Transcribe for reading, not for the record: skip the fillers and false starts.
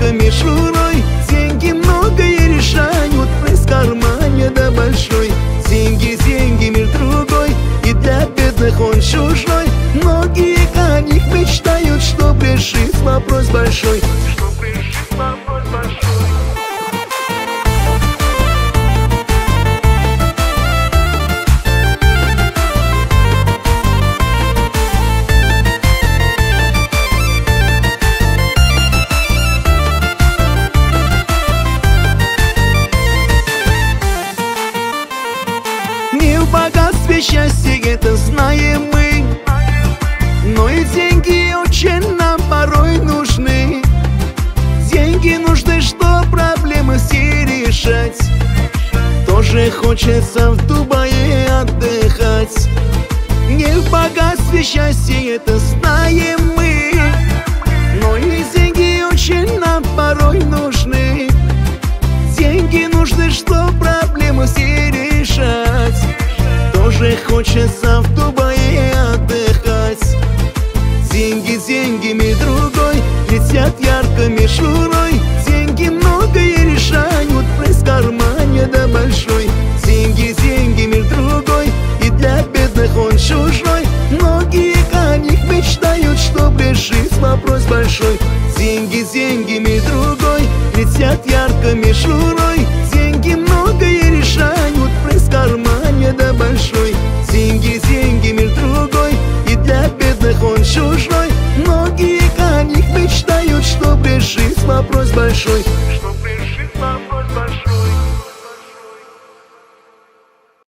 мишурой. Деньги многое решают, пресс в кармане да большой. Деньги, деньги, мир другой, и для бедных он чужой. Многие о них мечтают, чтоб решить вопрос большой. Не в богатстве счастье, это знаем мы, но и деньги очень нам порой нужны. Деньги нужны, что проблемы все решать. Тоже хочется в Дубае отдыхать. Не в богатстве счастье, это знаем мы, но и деньги очень нам порой нужны. Деньги нужны, что проблемы все решать. Тоже хочется в Дубае отдыхать. Деньги, деньгами другой, летят ярко мишурой. Деньги многое решают, пресс в кармане да большой. Деньги, деньги, мир другой, и для бедных он чужой. Многие о них мечтают, чтоб решить вопрос большой. Деньги, деньгами другой, летят ярко мишурой. Деньги многое решают, пресс в кармане да большой. Деньги, деньги, мир другой, и для бедных он чужой. Многие о них мечтают, чтоб решить вопрос большой.